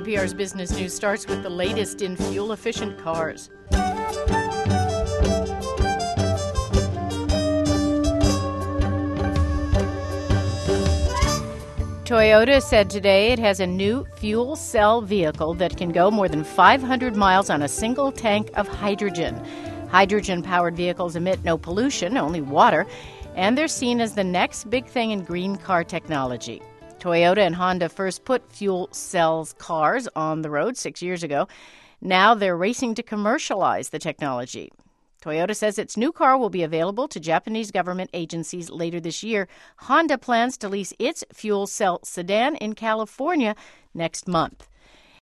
NPR's Business News starts with the latest in fuel-efficient cars. Toyota said today it has a new fuel cell vehicle that can go more than 500 miles on a single tank of hydrogen. Hydrogen-powered vehicles emit no pollution, only water, and they're seen as the next big thing in green car technology. Toyota and Honda first put fuel cells cars on the road 6 years ago. Now they're racing to commercialize the technology. Toyota says its new car will be available to Japanese government agencies later this year. Honda plans to lease its fuel cell sedan in California next month.